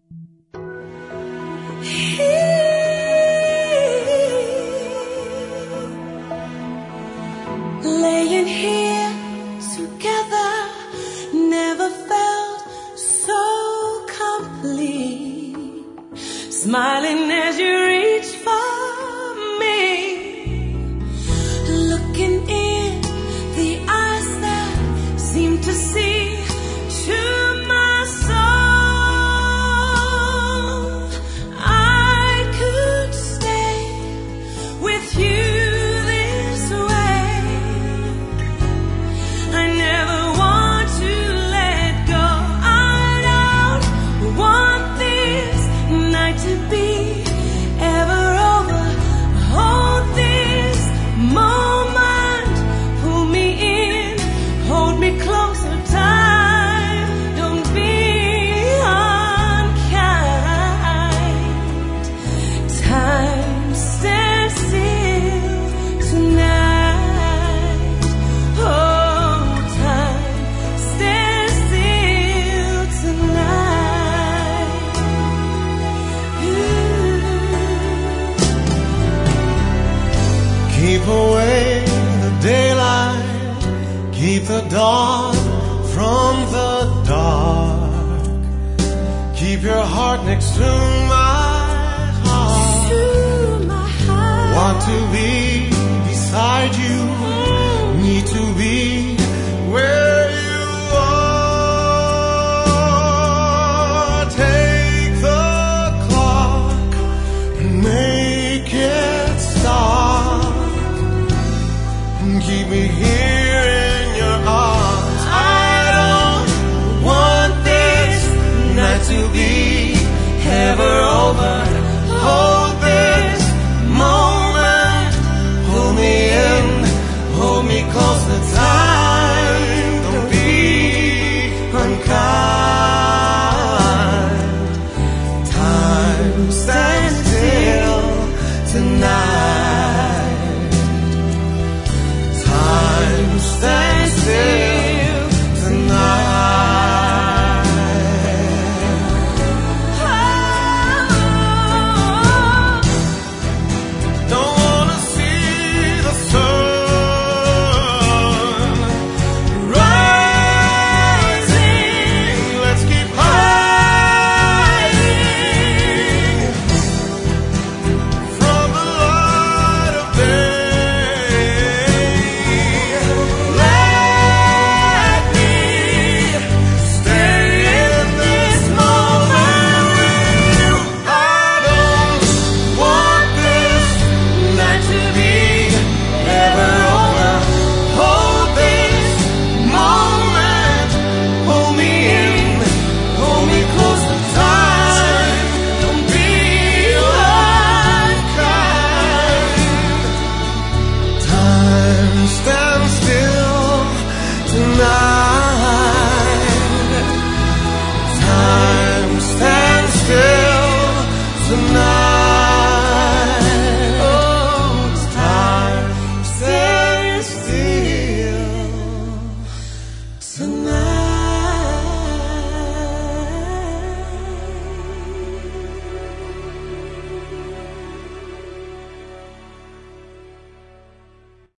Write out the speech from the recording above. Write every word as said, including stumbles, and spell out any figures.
Laying here together, never felt so complete. Smiling as you reach for me, looking in the eyes that seem to see to my soul. I could stay with you this way. I never want to let go. I don't want this night to be ever over. Hold this moment, pull me in, hold me closer. Time, don't be unkind. Time stands still tonight. Oh, time stands still tonight. Keep away the daylight, keep the dawn from the dark. Keep your heart next to my heart. To my heart. Want to be beside you